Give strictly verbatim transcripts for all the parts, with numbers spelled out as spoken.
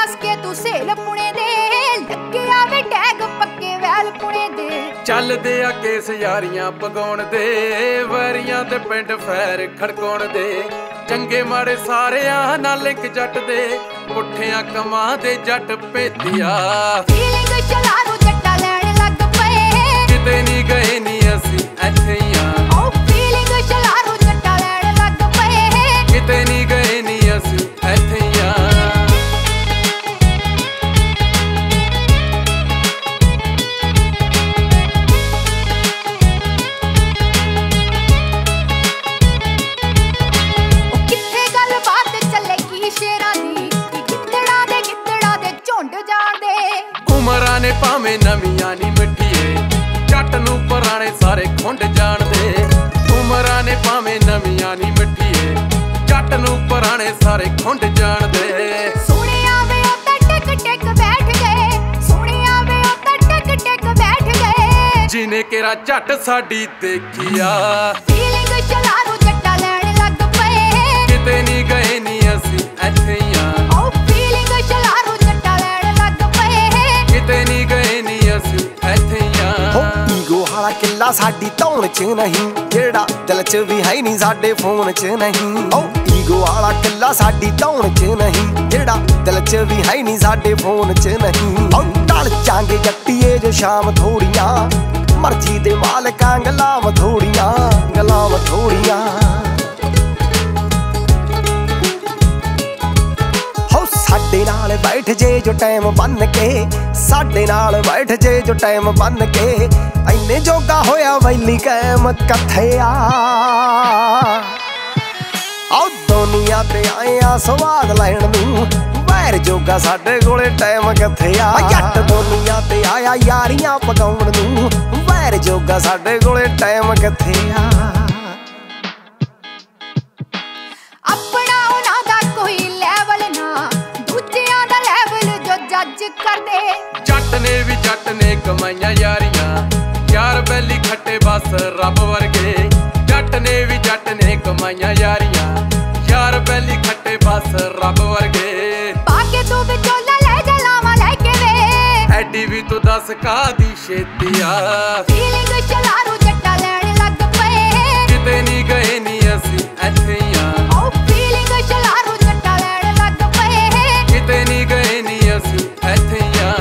दस के तू सेल पुणे दे लगे आवे टैग पक्के वैल पुणे दे चलदे आ केस यारियां पगाउण दे वरियां ते पिंड फैर खड़काउण दे चंगे माड़े सारियां नाल लिंक जट दे पुठियां कमां दे जट भेदिया फीलिंग चलारू जट्टा लैण लग पए किते नी गए नी असीं इत्थे ही आ ओ फीलिंग चलारू जट्टा लैण लग पए किते नी गए नी असीं इत्थे ही आ उमरां ने भावें नवियां नी मिठीए जट नूं पुराणे सारे खुंड जाणदे उमरां ने भावें नवियां नी मिठीए जट नूं पुराणे सारे खुंड जाणदे सुणिया वे ओ तां टिक टिक बैठ गए सुणिया वे ओ तां टिक टिक बैठ गए जिने केरा झट साडी देखिया फीलिंग चलारू जट्टा लैण लग पए किते नी गए नी असीं इत्थे ही आ ओ फीलिंग चलारू जट्टा लैण लग पए किते नी गए नी असीं इत्थे ही आ हो ईगो वाला किला साडी धौण च नहीं जेड़ा दिल च भी है नहीं साडे फोन च नहीं ओ ईगो वाला किला साडी धौण च नहीं जेड़ा दिल च भी है नहीं साडे फोन च नहीं ओ ढल जांगे जट्टीए जो शाम थोड़ियां मर्जी दे मालकां गलाम थोड़ियां गलाम थोड़ियां साडे नाल बैठ जे जो टाइम बन के साडे नाल बैठ जे जो टाइम बन के इन्ने जोगा होया वैली कैम कथे आ आओ दुनिया ते आए आ स्वाद लैण नूं वैर जोगा साडे कोले टाइम कथे आ जट दुनिया ते आया यारियां पकाउण नूं वैर जोगा साडे कोले टाइम कथे आ अपना उन्हां दा कोई लेवल ना जज कर दे जट ने भी जट ने कमाइयां यारियां यार बैली खट्टे बस रब वर्गे जट ने भी जट ने कमाइयां यारियां यार बैली खट्टे बस रब वर्गे पाके तू विचोला ले जलावा लेके वे एडी भी तू दस कादी छेतिया फीलिंग चलारू जट्टा लैण लग पए किते नी गए नी असीं इत्थे ही आ ओ फीलिंग चलारू जट्टा लैण लग पए किते नी गए नी असीं इत्थे ही आ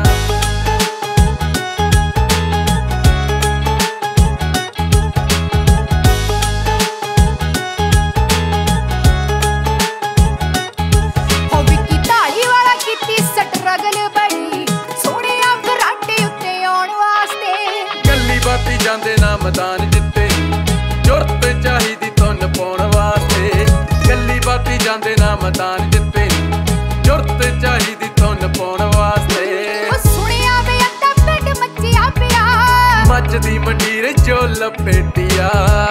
हो विकी ढाली वाला कीती स्ट्रगल बड़ी सोहणिया घराटे उत्ते आउण वास्ते गल्ली बाती जांदे ना मैदान जिੱਤੇ जुरत चाहिदी तुन पाउण वास्ते गल्ली बाती जांदे ना मैदान जिੱਤੇ जुरत चाहिदी तुन पाउण वास्ते ओ सुणिया वे अद्धा पिंड मच्चिया पिया मੱਝ ਦੀ ਮੰਡੀਰ ਜੋ ਲਪੇਟਿਆ